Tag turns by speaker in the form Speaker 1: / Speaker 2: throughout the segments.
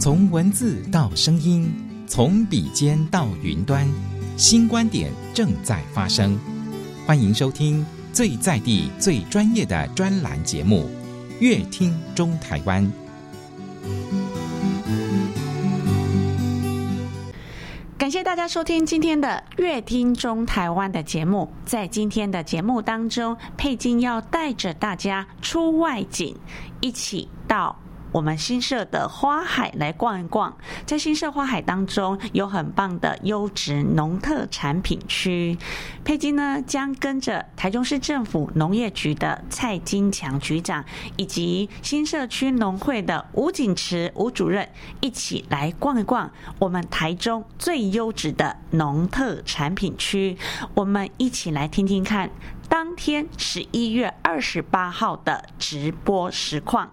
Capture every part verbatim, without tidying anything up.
Speaker 1: 从文字到声音，从笔尖到云端，新观点正在发生。欢迎收听最在地、最专业的专栏节目《乐听中台湾》。
Speaker 2: 感谢大家收听今天的乐听中台湾的节目。在今天的节目当中，佩金要带着大家出外景，一起到我们新社的花海来逛一逛。在新社花海当中有很棒的优质农特产品区，佩金呢将跟着台中市政府农业局的蔡金强局长以及新社区农会的吴景池吴主任一起来逛一逛我们台中最优质的农特产品区。我们一起来听听看当天十一月二十八号的直播实况。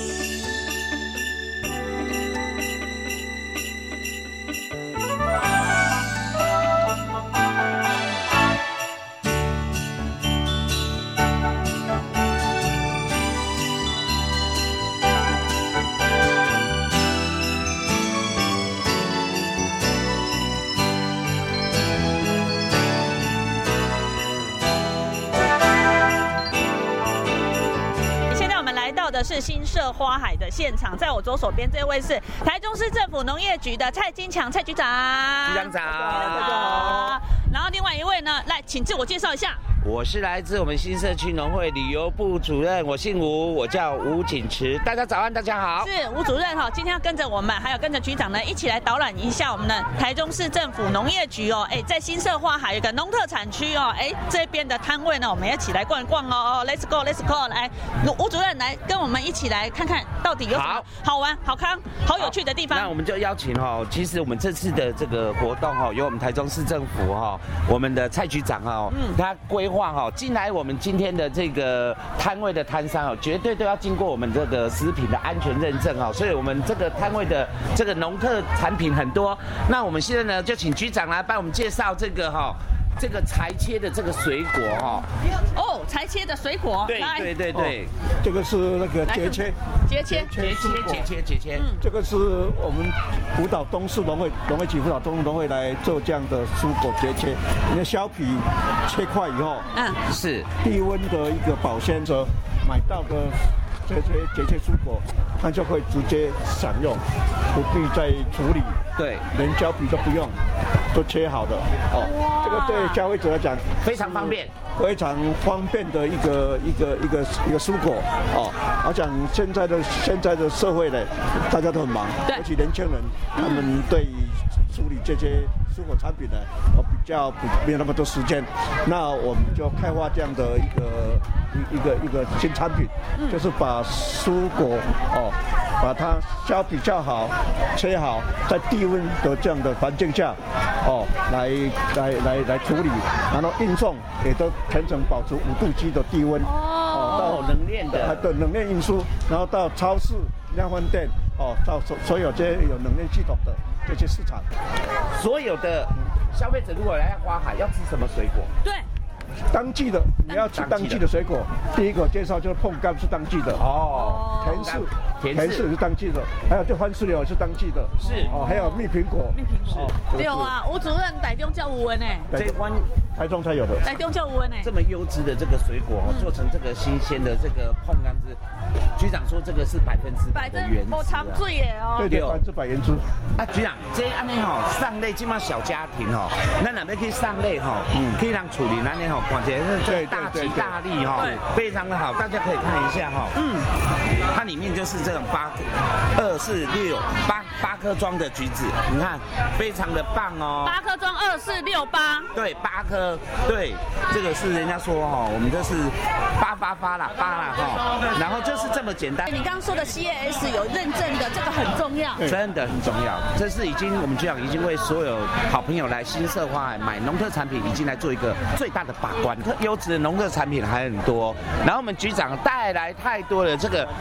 Speaker 2: 的是新社花海的现场，在我左手边这位是台中市政府农业局的蔡金强蔡局长。
Speaker 3: 局长早，
Speaker 2: 大家好。然后另外一位呢，来，请自我介绍一下。
Speaker 3: 我是来自我们新社区农会旅游部主任，我姓吴，我叫吴景池。大家早安，大家好。
Speaker 2: 是吴主任哈，今天要跟着我们，还有跟着局长呢，一起来导览一下我们的台中市政府农业局哦。哎，在新社花海有个农特产区哦，哎，这边的摊位呢，我们一起来逛一逛哦。Let's go，Let's go， 来，吴主任来跟我们一起来看看到底有什么好玩、好康、好有趣的地方。
Speaker 3: 那我们就邀请哈，其实我们这次的这个活动哈，由我们台中市政府哈，我们的蔡局长哈，嗯，他规划哈，进来我们今天的这个摊位的摊商哦，绝对都要经过我们这个食品的安全认证哦，所以我们这个摊位的这个农特产品很多。那我们现在呢，就请局长来帮我们介绍这个哈。这个裁切的这个水果哈，
Speaker 2: 哦，裁切的水果，
Speaker 3: 对对对对、哦，
Speaker 4: 这个是那个节切，
Speaker 2: 节切，
Speaker 3: 节切，节切，节切，
Speaker 4: 嗯，这个是我们辅导东市农会农会局辅导东市农会来做这样的蔬果节切，你的削皮切块以后，
Speaker 2: 嗯，
Speaker 3: 是
Speaker 4: 低温的一个保鲜盒买到的这些节切蔬果，它就会直接享用，不必再处理，
Speaker 3: 对，
Speaker 4: 连削皮都不用。都切好的哦，这个对消费者来讲
Speaker 3: 非常方便，
Speaker 4: 非常方便的一个一个一个一个蔬果哦。我想现在的现在的社会呢，大家都很忙，尤其年轻人，他们对处理这些蔬果产品呢，哦比较没有那么多时间。那我们就开发这样的一个一个一个新产品，就是把蔬果哦。把它削比较好，切好，在低温的这样的环境下，哦，来来来来处理，然后运送也都全程保持五度 C 的低温，
Speaker 3: 哦，到冷链的，
Speaker 4: 对，冷链运输，然后到超市、量贩店，哦，到所所有这些有冷链系统的这些市场，
Speaker 3: 所有的消费者如果来花海要吃什么水果？
Speaker 2: 对。
Speaker 4: 当季的，你要吃当季的水果。第一个介绍就是椪柑是当季的哦，甜柿，甜柿是当季的，还有这番石榴是当季的，
Speaker 3: 是
Speaker 4: 哦，还有蜜苹果，
Speaker 2: 蜜苹果是有啊。吴主任台中叫有文诶，
Speaker 4: 这关台中才有的，
Speaker 2: 台中叫有文诶。
Speaker 3: 这么优质的这个水果哦，做成这个新鲜的这个椪柑汁，局长说这个是百分之百的原汁，
Speaker 2: 我常醉耶哦，
Speaker 4: 对对，百分之百原汁。
Speaker 3: 啊，局长，这安尼吼上类，基本上小家庭吼，咱若要去上类吼，嗯，可以让处理咱呢吼。感觉是大吉大利哈，非常的好，大家可以看一下哈。嗯，它里面就是这种八二四六八八颗装的橘子，你看非常的棒哦。
Speaker 2: 八颗装二四六八，
Speaker 3: 对，八颗，对，这个是人家说哈，我们这是八八八啦，八啦哈，然后就是这么简单。
Speaker 2: 你刚刚说的 C A S 有认证的，这个很重要，
Speaker 3: 真的很重要。这是已经我们局长已经为所有好朋友来新社花海买农特产品，已经来做一个最大的把关。优质的农特产品还很多，然后我们局长带来太多的这个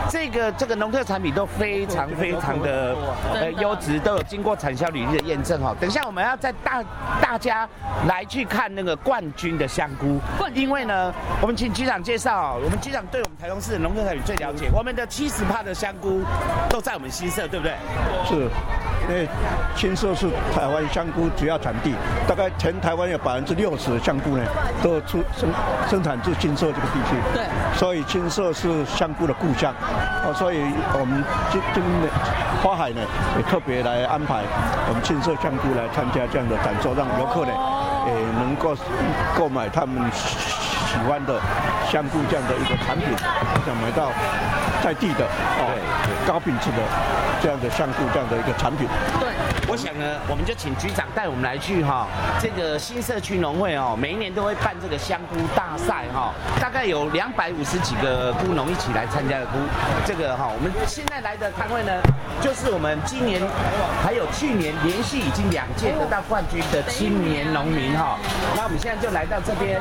Speaker 3: 这个这个农特产品都非常非常的呃优质，都有经过产销履历的验证哈。等一下我们要带大大家来去看那个冠军的香菇，因为呢，我们请局长介绍，我们局长对我们台中市的农特产品最了解，我们的七十趴的香菇都在我们新社，对不对？
Speaker 4: 是，因为新社是台湾香菇主要产地，大概全台湾有百分之六十的香菇呢，都出生生产自新社这个地区。
Speaker 2: 对，
Speaker 4: 所以新社是香菇的故乡，哦，所以我们今今年花海呢也特别来安排我们新社香菇来参加这样的展售，让游客呢也能够购买他们喜欢的香菇这样的一个产品，想买到在地的哦高品质的这样的香菇这样的一个产品。
Speaker 2: 对，
Speaker 3: 我想呢，我们就请局长带我们来去哈、哦，这个新社区农会哦，每一年都会办这个香菇大赛哈、哦，大概有两百五十几个菇农一起来参加的菇。这个哈、哦，我们现在来的摊位呢，就是我们今年还有去年连续已经两届得到冠军的青年农民哈、哦。那我们现在就来到这边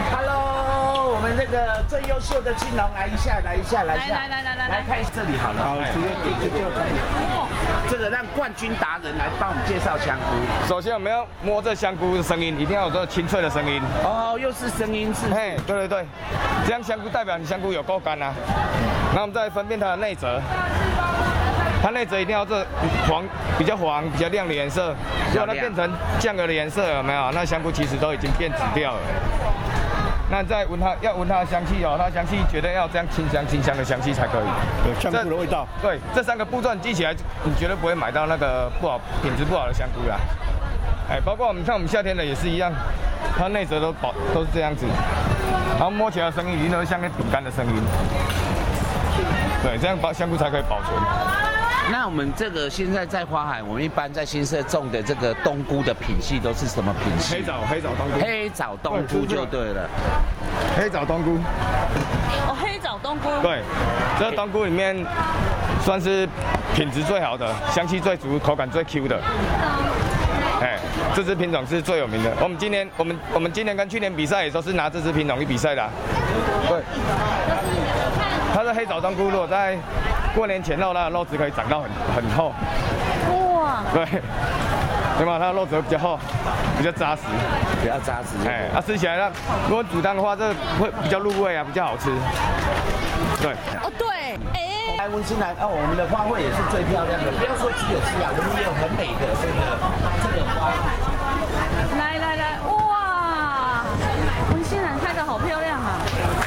Speaker 3: ，Hello， 我们这个最优秀的青农来一下，来一下，来一下，
Speaker 2: 来来来来来，
Speaker 3: 来看这里好了。
Speaker 4: 好，直接直接
Speaker 3: 这个让冠军达人来帮我们介绍香菇。
Speaker 5: 首先我们要摸这香菇的声音，一定要有这个清脆的声音。
Speaker 3: 哦，又是声音是。
Speaker 5: 嘿，对对对，这样香菇代表你香菇有够干啊。然后我们再分辨它的内折，它内折一定要这黄，比较黄、比较亮的颜色。如果它变成酱油的颜色，有没有？那香菇其实都已经变紫掉了。那再闻它，要闻它的香气哦，它的香气绝对要这样清香清香的香气才可以，
Speaker 4: 有香菇的味道。
Speaker 5: 对，这三个步骤你记起来，你绝对不会买到那个不好、品质不好的香菇啦。哎，包括我们看我们夏天的也是一样，它内折都保都是这样子，然后摸起来的声音一定都是像那饼干的声音。对，这样保香菇才可以保存。
Speaker 3: 那我们这个现在在花海，我们一般在新社种的这个冬菇的品系都是什么品系？
Speaker 5: 黑枣，黑枣冬菇。
Speaker 3: 黑枣冬菇就对了。
Speaker 5: 黑枣冬菇。
Speaker 2: 哦，黑枣冬菇。
Speaker 5: 对，这冬菇里面算是品质最好的，香气最足，口感最 Q 的。哎，这支品种是最有名的。我们今年，我们我们今年跟去年比赛也都是拿这支品种去比赛的、啊。对。它是黑枣冬菇，如果在过年前后，它的肉质可以长到很很厚。
Speaker 2: 哇！
Speaker 5: 对，对吗？它的肉质会比较厚，比较扎实，
Speaker 3: 比较扎实。
Speaker 5: 哎，它、啊、吃起来，它如果煮汤的话，这会比较入味啊，比较好吃。对。
Speaker 2: 哦，对，哎。
Speaker 3: 来温馨来哦，我们的花卉也是最漂亮的，不要说只有吃啊，我们也有很美的这个这个花。
Speaker 2: 来来来，哇！温馨兰开的好漂亮啊！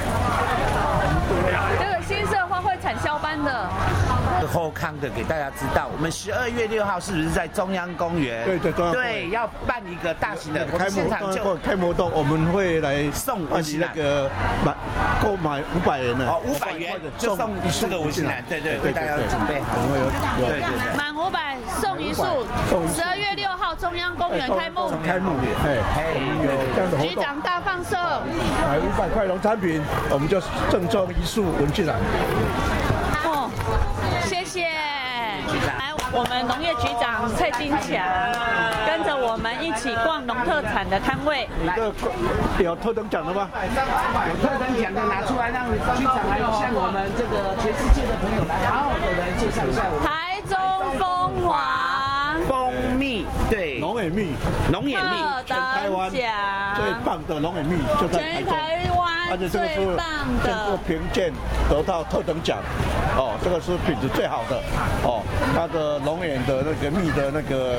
Speaker 2: 这个新社花卉产销班的。
Speaker 3: 后康的给大家知道，我们十二月六号是不是在中央公园？
Speaker 4: 对对对，
Speaker 3: 对，要办一个大型的
Speaker 4: 开幕就开幕动，我们会来送温馨兰那个买购买五百元的
Speaker 3: 哦，五百元就送这个温馨兰，对对对，大家准备好，
Speaker 4: 会有
Speaker 3: 对对对，
Speaker 2: 满五百送一束，十二月六号中央公园开幕，
Speaker 4: 开幕哎哎，有这样的活动，
Speaker 2: 局长大放送，
Speaker 4: 买五百块农产品，我们就赠送一束温馨兰。
Speaker 2: 哦，谢谢。来，我们农业局长蔡金强跟着我们一起逛农特产的摊位。
Speaker 4: 这有特等奖的吗？
Speaker 3: 有特等奖的拿出来，让局长来向我们这个全世界的朋友来好好的来介绍一下我们
Speaker 2: 台中蜂王
Speaker 3: 蜂蜜，对，
Speaker 4: 龙眼蜜，
Speaker 3: 龙眼蜜，
Speaker 4: 全台湾最棒的龙眼蜜就在台中。而且这个是经过评鉴得到特等奖，哦，这个是品质最好的，哦，它的龙眼的那个蜜的那个，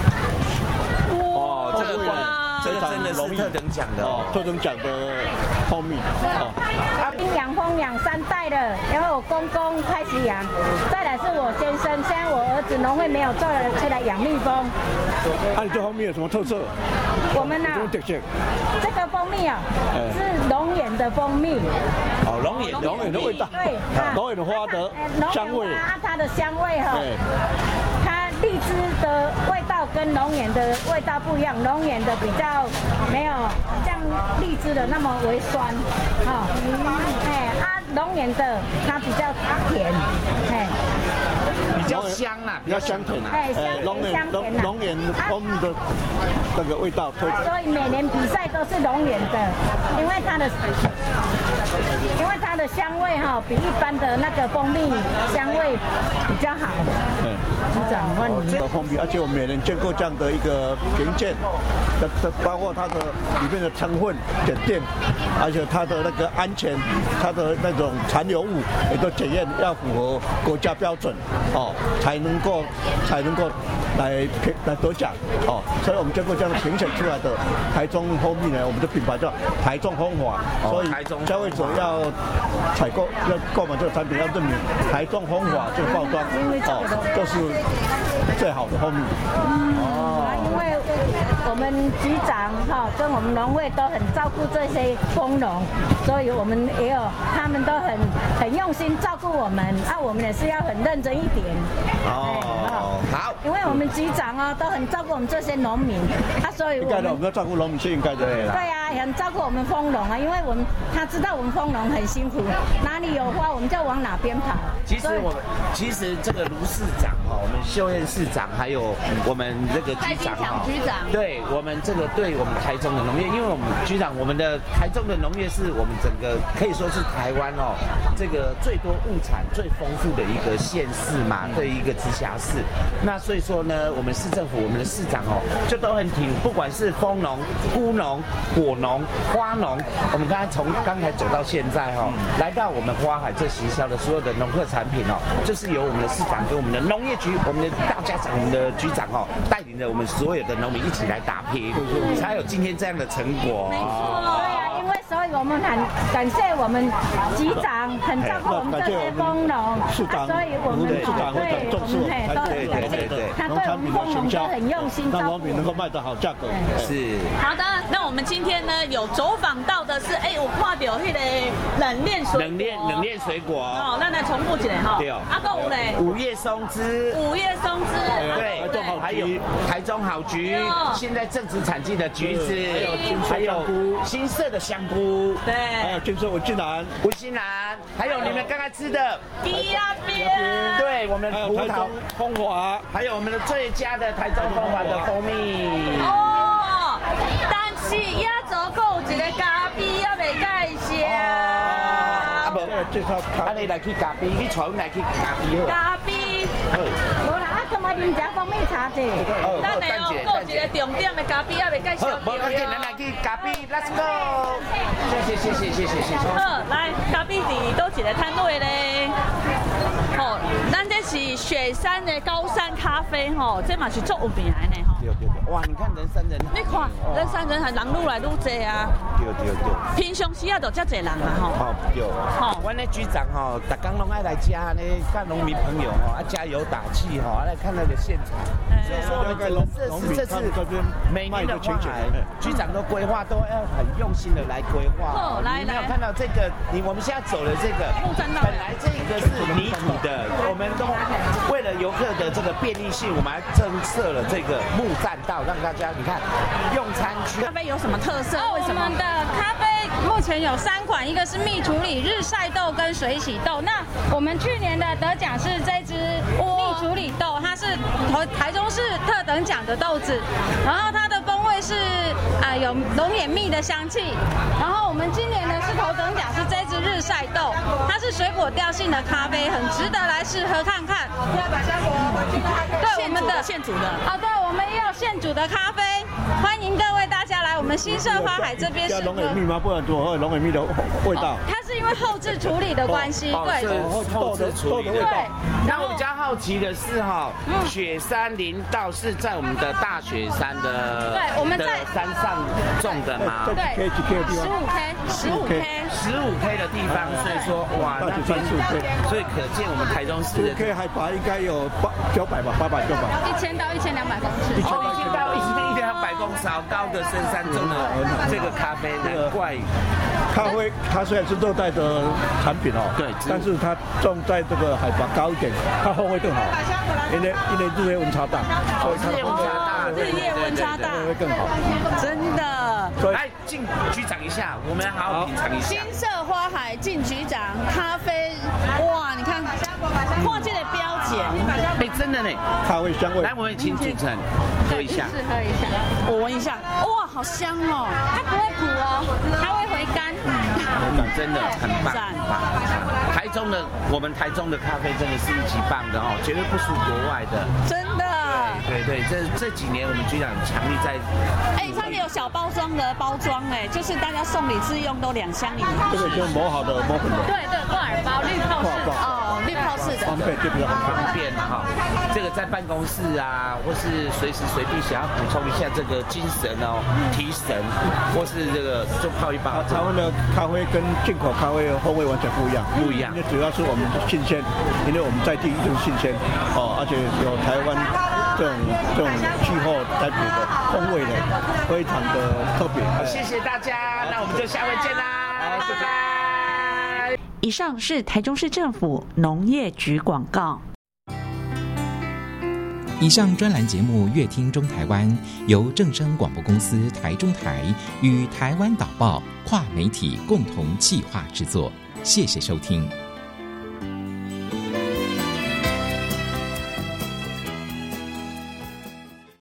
Speaker 3: 哦，这个这个真的是特等奖的哦，
Speaker 4: 特等奖的蜂蜜，哦。
Speaker 6: 养蜂养三代了，然后我公公开始养，再来是我先生，现在我儿子农会没有做了，出来养蜜蜂。
Speaker 4: 啊，你这蜂蜜有什么特色？
Speaker 6: 我们呢、啊，这个蜂蜜啊，是龙眼的蜂蜜。
Speaker 3: 哦，龙眼
Speaker 4: 龙眼的味道，
Speaker 6: 对，
Speaker 4: 龙眼的花的香味，
Speaker 6: 啊，它的香味哈，它荔枝的味道跟龙眼的味道不一样，龙眼的比较没有像荔枝的那么微酸，哈、哦，哎啊，龙眼的它比较甜，哎。
Speaker 4: 你
Speaker 3: 较香啦，
Speaker 4: 比较香甜啊，
Speaker 6: 哎，龙眼
Speaker 4: 龙龙眼蜂蜜的那个味道。
Speaker 6: 所以每年比赛都是龙眼的，因为它的因为它的香味哈比一般的那个蜂蜜香味比较好。
Speaker 4: 嗯，
Speaker 6: 局长问你。
Speaker 4: 这个蜂蜜，而且我们每年见过这样的一个评鉴，的的包括它的里面的成分检定，而且它的那个安全，它的那种残留物也都检验要符合国家标准哦，才能够才能够来评来得奖哦。所以我们经过这样评选出来的台中蜂蜜呢，我们的品牌叫台中蜂华，所以消费者要采购要购买这个产品要证明台中蜂华这个包装哦，就是最好的蜂蜜。
Speaker 6: 哦，因为我们局长哈跟我们农会都很照顾这些蜂农，所以我们也有他们都很很用心照顾我们，啊，我们也是要很认真一点。
Speaker 3: 哦，好，
Speaker 6: 因为我们局长哦都很照顾我们这些农民，啊，所以
Speaker 4: 应该的，我们要照顾农民是应该的。
Speaker 6: 对啊，很照顾我们蜂农啊，因为我们他知道我们蜂农很辛苦，哪里有花我们就往哪边跑。
Speaker 3: 其实我们其实这个卢市长哈，我们秀燕市长还有我们这个局长哈，
Speaker 2: 局长，
Speaker 3: 对我们这个对我们台中的农业，因为我们局长我们的台中的农业是我们整个可以说是台湾哦这个最多物产最丰富的一个县市嘛，对一个直辖市。那所以说呢，我们市政府我们的市长哦就都很挺，不管是蜂农、菇农、果农、花农，我们刚才从刚才走到现在哈、哦，来到我们花海这行销的所有的农特产品哦，就是由我们的市长跟我们的农业局、我们的大家长、我们的局长哦，带领着我们所有的农民一起来打拼，才有今天这样的成果。
Speaker 6: 没错，对啊，因为所以我们很感谢我们局长很照顾我们这些蜂农，
Speaker 4: 市长，
Speaker 6: 所以我们
Speaker 4: 市长会很重视我们台中的农产品的行销，
Speaker 6: 很用心，
Speaker 4: 让农民能够卖得好价格。
Speaker 3: 是。
Speaker 2: 好的，那我们今天呢有走访到的是，哎，我看到那个冷链水果，
Speaker 3: 冷链冷链水果。
Speaker 2: 哦，那来重复一下哈。
Speaker 3: 对哦。
Speaker 2: 啊，还有嘞。
Speaker 3: 五叶松枝。
Speaker 2: 五叶松枝。
Speaker 3: 对。还有台中好橘，现在正值产季的橘子，还有新色的香菇，
Speaker 2: 对，
Speaker 4: 还有金色文心兰，
Speaker 3: 文心兰，还有你们刚才吃的
Speaker 2: 低压边，
Speaker 3: 对，我们葡萄
Speaker 4: 蜂华，
Speaker 3: 还有我们的最佳的台中蜂华的蜂蜜。
Speaker 2: 哦，但是压轴够一个咖啡要未介绍。
Speaker 3: 啊不，介绍，啊你来去咖啡，你带我来去咖啡好。
Speaker 2: 咖啡。
Speaker 6: 无啦，啊，干嘛啉只蜂蜜茶者？
Speaker 2: 咱来哦，够一个重点的咖啡也未介绍。
Speaker 3: 好，无要紧，咱来去咖啡 ，Let's go。谢谢谢谢谢谢谢谢。
Speaker 2: 好，来咖啡伫倒一个摊位咧。吼，咱这是雪山的高山咖啡吼，这嘛是足有名的呢吼。
Speaker 3: 对对对，哇，你看人山人海。
Speaker 2: 你看人山人海，人愈来愈多啊。
Speaker 3: 对对对。
Speaker 2: 平常时啊，就遮侪人嘛吼。
Speaker 3: 哦对。吼，阮的局长吼，逐工拢爱来家呢，跟农民朋友吼，啊加油打气吼，啊来看那个现场。所以说我们整个这次这次每年的花海，局长都规划都要很用心的来规划。
Speaker 2: 哦，来来。
Speaker 3: 你没有看到这个？你我们现在走的这个，本来这个是泥土的，我们都为了游客的这个便利性，我们还增设了这个木栈道，让大家你看用餐区。
Speaker 2: 咖啡有什么特色？为什么？
Speaker 7: 我们的咖啡目前有三款，一个是蜜处理日晒豆跟水洗豆。那我们去年的得奖是这支蜜处理豆，它是台中市特等奖的豆子，然后它的风味是啊、呃、有龙眼蜜的香气。然后我们今年呢是头等奖是这支日晒豆，它是水果调性的咖啡，很值得来试喝看看。对，我们的
Speaker 2: 现煮的
Speaker 7: 啊，对，我们也有现煮的咖啡，欢迎各位大家来我们新社花海这边试喝。
Speaker 4: 加龙眼蜜吗？不然怎么会有龙眼蜜的味道？
Speaker 7: 它是因为后置处理的关系，对，
Speaker 3: 后置处理的味道。那我比较好奇的是哈，
Speaker 7: 嗯
Speaker 3: 雪山林道是在我们的大雪山的
Speaker 7: 对我们在
Speaker 3: 山上种的吗？
Speaker 7: 对，十五 K， 十五 K，
Speaker 3: 十五 K 的地方，所以说哇，那边
Speaker 4: 十五 K，
Speaker 3: 所以可见我们台中市
Speaker 4: 十五 K 海拔应该有八九百吧，八百九百，
Speaker 7: 一千到一千两百公尺，
Speaker 3: 哦，一千到一千一千两百公尺好高的深山种的这个咖啡，难怪。
Speaker 4: 咖啡它虽然是热带的产品哦，
Speaker 3: 对，
Speaker 4: 但是它种在这个海拔高一点，它风味更好，因为因为日夜温差大，所以它
Speaker 3: 日夜温差大，
Speaker 2: 日夜温差大
Speaker 4: 会更好，
Speaker 2: 真的。
Speaker 3: 来，敬局长一下，我们好好品尝一下。
Speaker 2: 金色花海敬局长咖啡，哇，你看，看这个标签，
Speaker 3: 哎， 真的呢，
Speaker 4: 咖啡香味。
Speaker 3: 来，我们请主持人喝一下，
Speaker 7: 试喝一下，
Speaker 2: 我闻一下，哇，好香哦！
Speaker 7: 它不会苦哦，它会回甘。
Speaker 3: 真的很棒，很棒。台中的我们台中的咖啡真的是一级棒的哦，绝对不输国外的。
Speaker 2: 真的。
Speaker 3: 对对，这这几年我们局长强力在。
Speaker 2: 哎，上面有小包装的包装哎，就是大家送礼自用都两箱里面。
Speaker 4: 这个就磨好的磨粉的。
Speaker 7: 对对，挂耳包滤泡式的。
Speaker 2: 哦，滤泡式的。
Speaker 4: 方便就比较
Speaker 3: 很方便嘛哈。这个在办公室啊，或是随时随地想要补充一下这个精神哦，提神，或是这个就泡一包。
Speaker 4: 台湾的咖啡跟进口咖啡风味完全不一样，
Speaker 3: 不一样。
Speaker 4: 因为主要是我们新鲜，因为我们在地就是新鲜哦，而且有台湾这种这种气候代表的风味的，非常的特别。
Speaker 3: 好，谢谢大家，那我们就下回见啦，拜拜。
Speaker 2: 以上是台中市政府农业局广告。
Speaker 1: 以上专栏节目《乐听中台湾》由正声广播公司台中台与台湾导报跨媒体共同企划制作，谢谢收听。